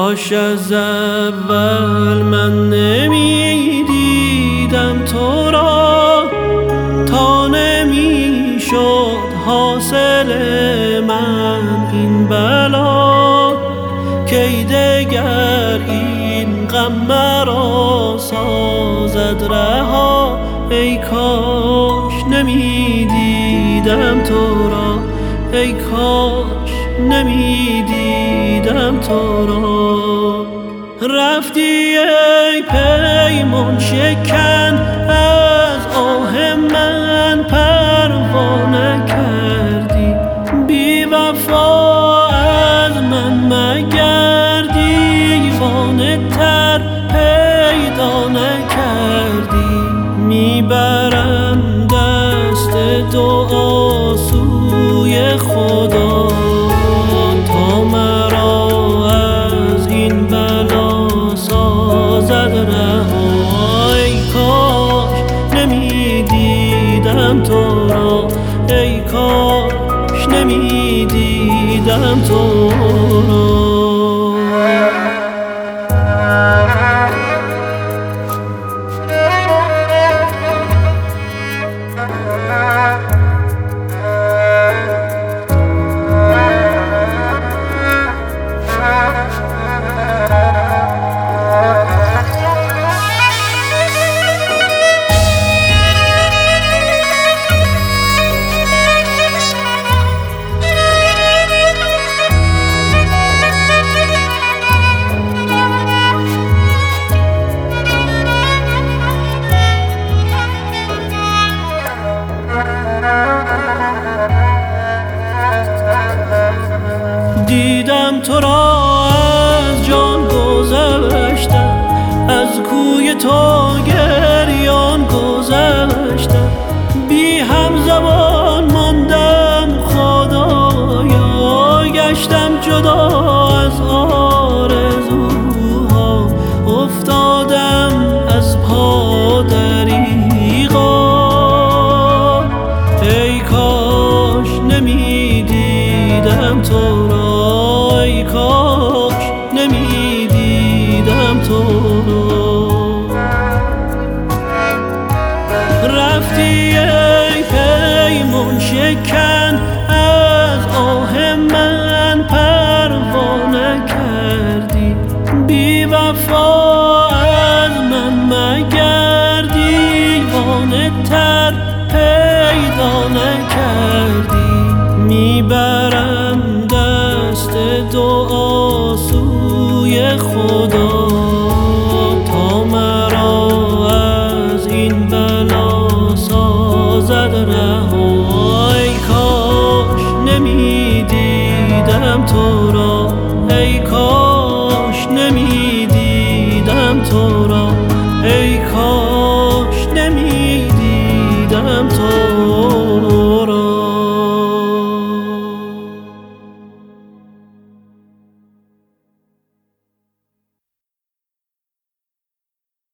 کاش از اول من نمیدیدم تو را، تا نمیشد حاصل من این بلا. کی دگر این غم مرا سازد رها، ای کاش نمیدیدم تو را، ای کاش نمیدیدم تو را. رفتی ای پیمان شکن، از آه من پروا نکردی. بی وفا از من مگردی، دیوانه تر پیدا نکردی. میبرم دست دعا سوی خدا، تا مرا از این بلا سازد رها. ای کاش نمیدیدم تو را، ای کاش نمیدیدم تو را. دیدم تو را از جان گذشتم، از کوی تو گریان گذشتم. بی هم زبان ماندم خدایا، گشتم جدا از آرزوها. افتادم از پا دریغا، ای کاش نمیدیدم تو را، ای کاش نمیدیدم تو را. رفتی ای پیمان شکن، از آه من پروا نکردی. بی وفا از من مگردی، دیوانه تر پیدا نکردی. میبرم دست دعا سوی خدا،